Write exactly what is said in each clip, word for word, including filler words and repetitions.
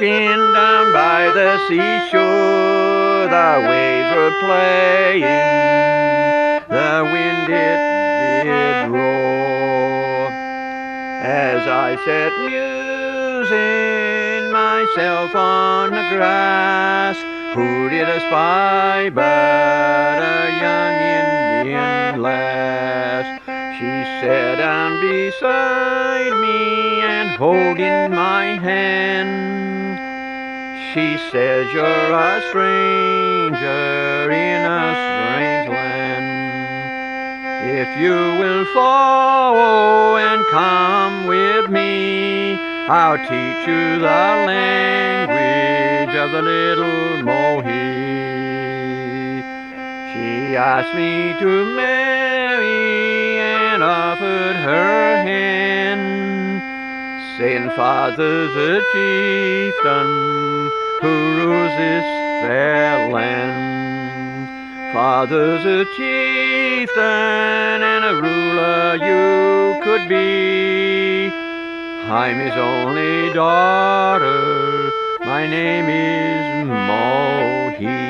walking down by the seashore, the waves were playing, the wind it did roar. As I sat musing myself on the grass, who did I spy but a young Indian lass? She sat down beside me and holding my hand. She says, you're a stranger in a strange land. If you will follow and come with me, I'll teach you the language of the little Mohi. She asked me to marry and offered her hand, saying, Father's a chieftain who rules this fair land. Father's a chieftain and a ruler you could be. I'm his only daughter, my name is Mohi.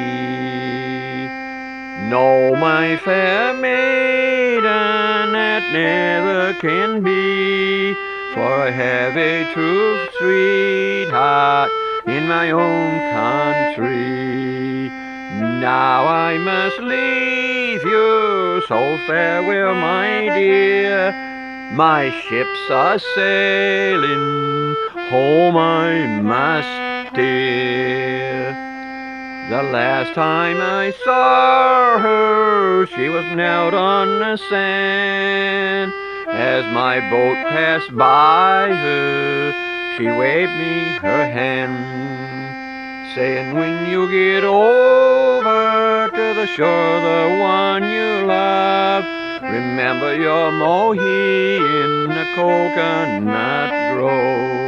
No, my fair maiden, that never can be, for I have a true sweetheart in my own country. Now I must leave you, so farewell, my dear. My ships are sailing, home I must steer. The last time I saw her, she was out on the sand. As my boat passed by her, she waved me her hand, saying, when you get over to the shore, the one you love, remember your Mohi in the coconut grove.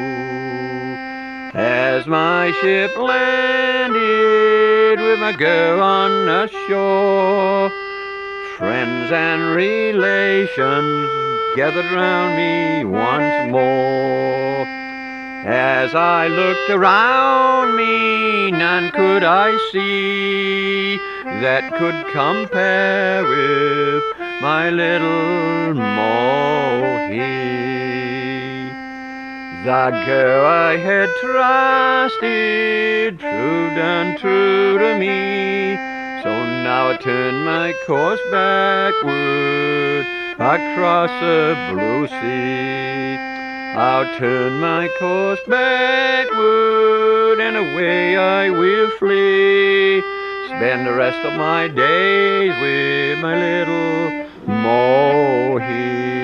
As my ship landed with my girl on the shore, friends and relations gathered round me once more. As I looked around me, none could I see that could compare with my little Mohi. The girl I had trusted proved untrue to me, so now I turn my course backward across the blue sea. I'll turn my course backward and away I will flee, spend the rest of my days with my little Mohi.